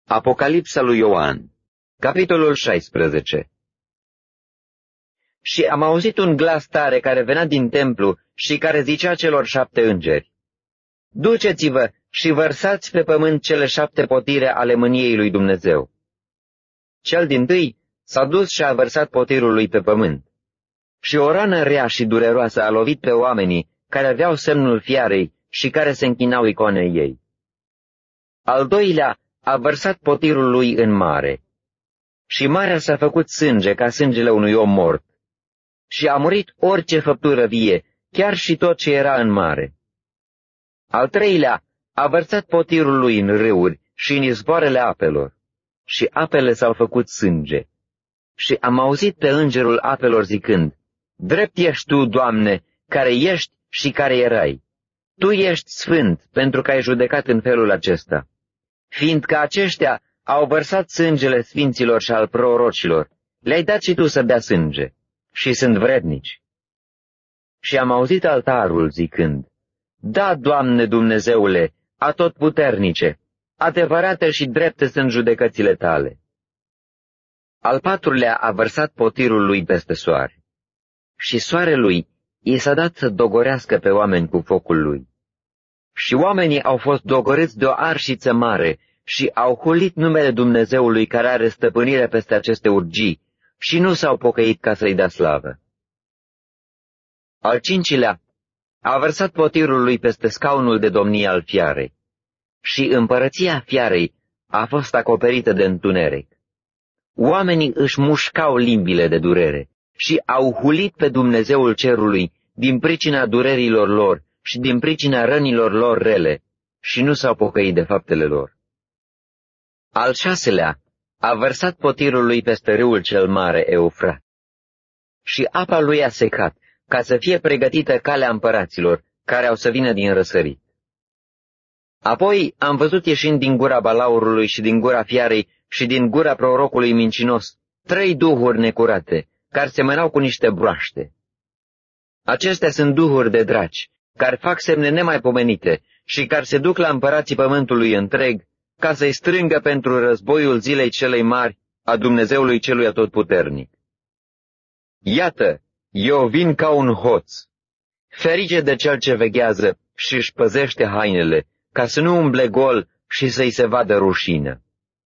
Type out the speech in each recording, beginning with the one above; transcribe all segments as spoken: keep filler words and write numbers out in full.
Apocalipsa lui Ioan, capitolul șaisprezece. Și am auzit un glas tare care venea din templu și care zicea celor șapte îngeri: Duceți-vă și vărsați pe pământ cele șapte potire ale mâniei lui Dumnezeu. Cel dintâi s-a dus și a vărsat potirul lui pe pământ. Și o rană rea și dureroasă a lovit pe oamenii care aveau semnul fiarei și care se închinau icoanei ei. Al doilea a vărsat potirul lui în mare. Și marea s-a făcut sânge ca sângele unui om mort. Și a murit orice făptură vie, chiar și tot ce era în mare. Al treilea a vărsat potirul lui în râuri și în izvoarele apelor. Și apele s-au făcut sânge. Și am auzit pe îngerul apelor zicând: Drept ești tu, Doamne, care ești și care erai. Tu ești sfânt, pentru că ai judecat în felul acesta. Fiindcă aceștia au vărsat sângele sfinților și al prorocilor, le-ai dat și tu să bea sânge, și sunt vrednici. Și am auzit altarul zicând: Da, Doamne Dumnezeule, atotputernice, adevărate și drepte sunt judecățile tale. Al patrulea a vărsat potirul lui peste soare. Și soarelui i s-a dat să dogorească pe oameni cu focul lui. Și oamenii au fost dogorâți de o arșiță mare și au hulit numele Dumnezeului care are stăpânire peste aceste urgii și nu s-au pocăit ca să-i dea slavă. Al cincilea a vărsat potirul lui peste scaunul de domnie al fiarei. Și împărăția fiarei a fost acoperită de întuneric. Oamenii își mușcau limbile de durere și au hulit pe Dumnezeul cerului din pricina durerilor lor și din pricina rănilor lor rele și nu s-au pocăit de faptele lor. Al șaselea a vărsat potirul lui peste râul cel mare Eufrat. Și apa lui a secat, ca să fie pregătită calea împăraților care au să vină din răsărit. Apoi am văzut ieșind din gura balaurului și din gura fiarei și din gura prorocului mincinos trei duhuri necurate, care semănau cu niște broaște. Acestea sunt duhuri de draci, care fac semne nemaipomenite și care se duc la împărații pământului întreg, ca să-i strângă pentru războiul zilei celei mari a Dumnezeului celui atotputernic. Iată, eu vin ca un hoț. Ferice de cel ce veghează și își păzește hainele, ca să nu umble gol și să-i se vadă rușină.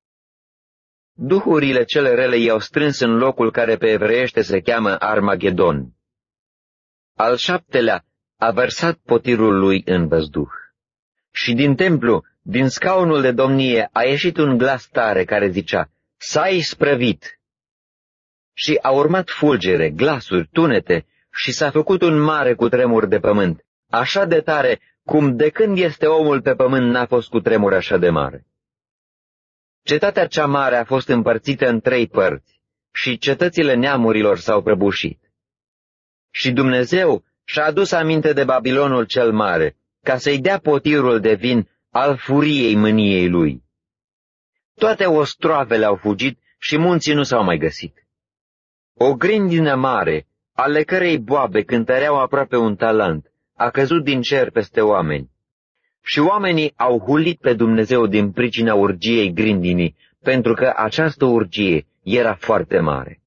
Duhurile cele rele i-au strâns în locul care pe evreiește se cheamă Armagedon. Al șaptelea a vărsat potirul lui în văzduh. Și din templu, din scaunul de domnie, a ieșit un glas tare care zicea: S-a isprăvit! Și a urmat fulgere, glasuri, tunete și s-a făcut un mare cutremur de pământ, așa de tare cum de când este omul pe pământ n-a fost cutremur așa de mare. Cetatea cea mare a fost împărțită în trei părți și cetățile neamurilor s-au prăbușit. Și Dumnezeu și-a adus aminte de Babilonul cel mare, ca să-i dea potirul de vin al furiei mâniei lui. Toate ostroavele au fugit și munții nu s-au mai găsit. O grindină mare, ale cărei boabe cântăreau aproape un talent, a căzut din cer peste oameni. Și oamenii au hulit pe Dumnezeu din pricina urgiei grindinii, pentru că această urgie era foarte mare.